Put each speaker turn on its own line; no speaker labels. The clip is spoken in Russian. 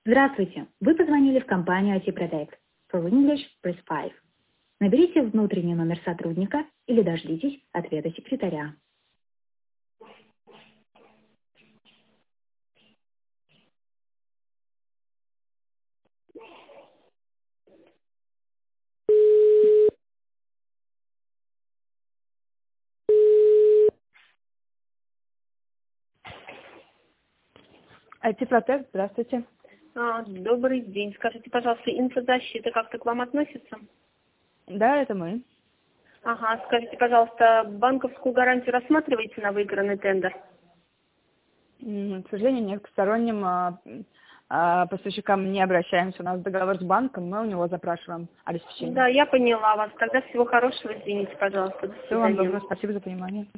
Здравствуйте! Вы позвонили в компанию IT Protect. For English, press 5. Наберите внутренний номер сотрудника или дождитесь ответа секретаря. IT-протест, здравствуйте.
Добрый день. Скажите, пожалуйста, инфозащита как-то к вам относится?
Да, это мы.
Ага, скажите, пожалуйста, банковскую гарантию рассматриваете на выигранный тендер?
К сожалению, нет, к сторонним поставщикам не обращаемся. У нас договор с банком, мы у него запрашиваем обеспечение.
Да, я поняла вас. Тогда всего хорошего. Извините, пожалуйста. До
Всего вам
свидания.
доброго, спасибо за понимание.